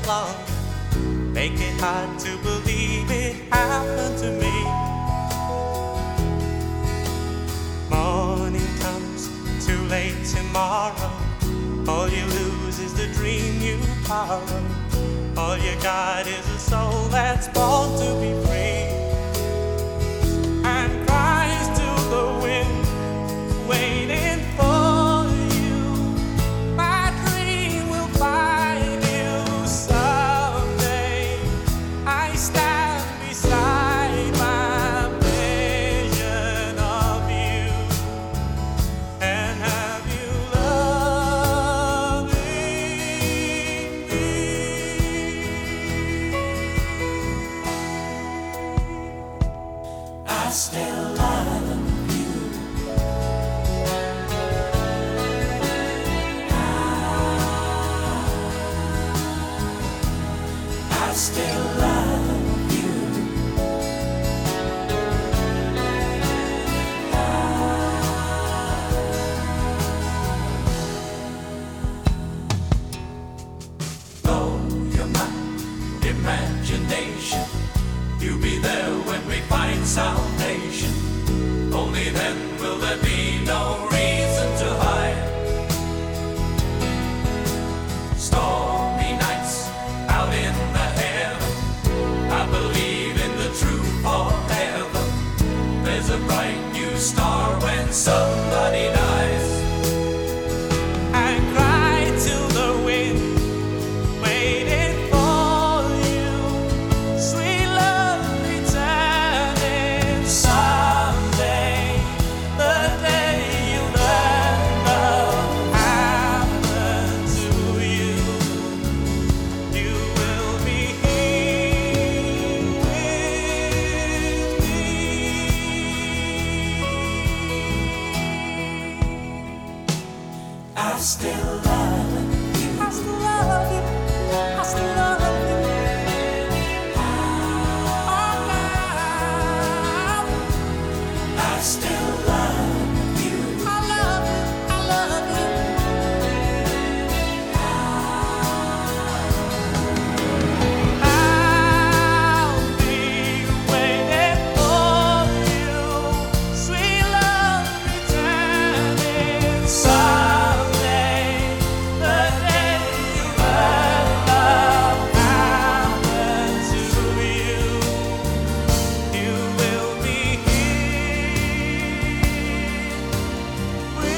long. Make it hard to believe it happened to me. Morning comes, too late tomorrow. All you lose is the dream you borrow. All you got is a soul that's born to be free. And cries to the wind, waiting for you. My dream will find you someday. I stand beside my vision of you and have you loving me. I still love you. I still love you. Though you're my imagination, you'll be there when we find salvation. Only then will there be no reason to hide. Stormy nights out in the heaven, I believe in the truth forever. There's a bright new star when somebody dies. I cry to the wind, waiting for you. Sweet love returning someday. The day you learn love happened to you, you will be here with me. I still love you. I still love you. I still love you. Oh, now I still love you. I love you. I love you. I'll be waiting for you. Sweet love returning someday. The day you learn love happened to you, you will be here with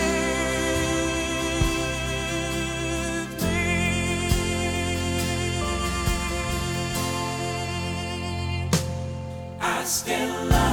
me. I still love